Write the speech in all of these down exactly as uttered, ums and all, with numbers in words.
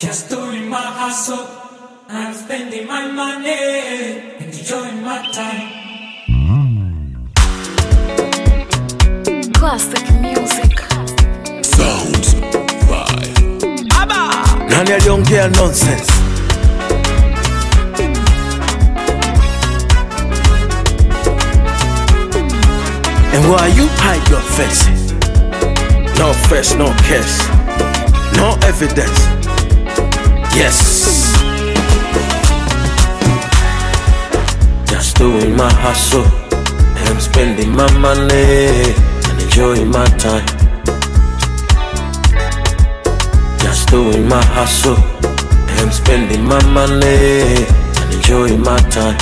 Just doing my hustle, I'm spending my money, enjoying my time. Classic music. Sounds by Abba. Nani aliongea nonsense? And why you hide your face? No face, no case, no evidence. Yes. Just doing my hustle, I'm spending my money and enjoying my time. Just doing my hustle, I'm spending my money and enjoying my time.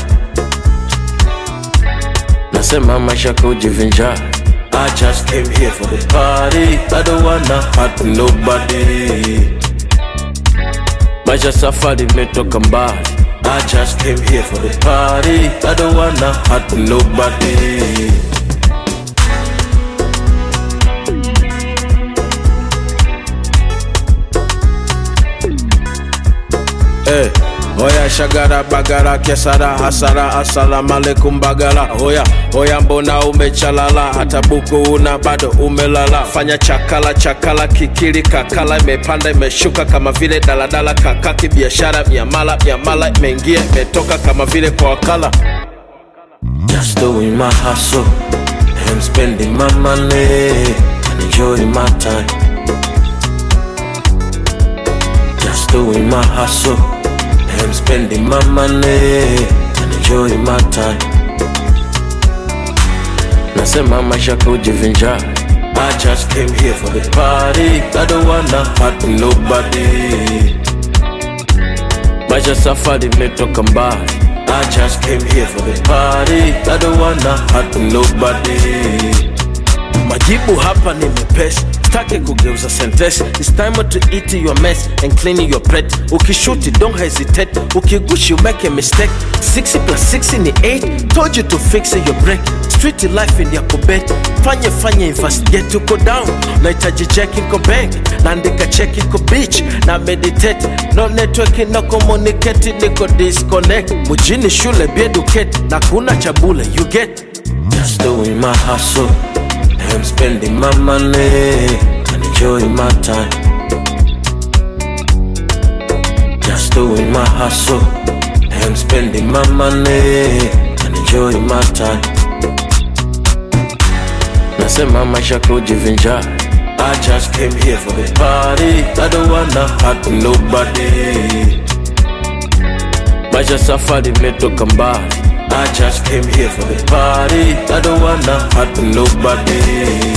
Nasema maisha kujivinjari, I just came here for the party. I don't wanna hurt nobody. Maisha safari imetoka mbali, I just came here for the party. I don't wanna hurt nobody. Hey, oya shagara bagara kesara hasara assalamu alaikum bagala. Oya, oya mbona umechalala, hata buku una bado umelala. Fanya chakala chakala kikili kakala, imepanda imeshuka kama vile daladala. Kakaki biashara miamala miamala, imeingia imetoka kama vile kwa wakala. Just doing my hustle, I'm spending my money and enjoying my time. Just doing my hustle, I'm spending my money and enjoying my time. Nasema maisha kujivinjari, I just came here for the party. I don't wanna hurt nobody. Maisha safari imetoka mbali, I just came here for the party. I don't wanna hurt nobody. Majibu hapa ni mepesi, staki kugeuza sentence. It's time to eat your mess and clean your plate. Ukishuti don't hesitate, ukigushi you make a mistake. Six plus six ni eight, told you to fix your break. Street life in yako bet, fanye fanye investigate. Uko down, naitaji check iko bank, naandika check iko beach, na meditate. No network, no communicate, niko disconnect. Mujini shule be educate, na kuna chabule you get. Just doing my hustle, I'm spending my money and enjoying my time. Just doing my hustle, I'm spending my money and enjoying my time. Nasema maisha kujivinjari, I just came here for the party. I don't wanna hurt nobody. Maisha safari imetoka mbali, I just came here for the party. I don't wanna hurt nobody.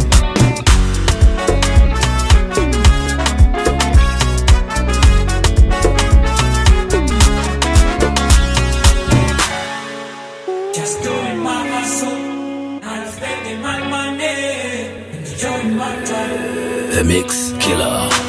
Just doing my hustle, I'm spending my money, enjoying my time. The Mix Killer.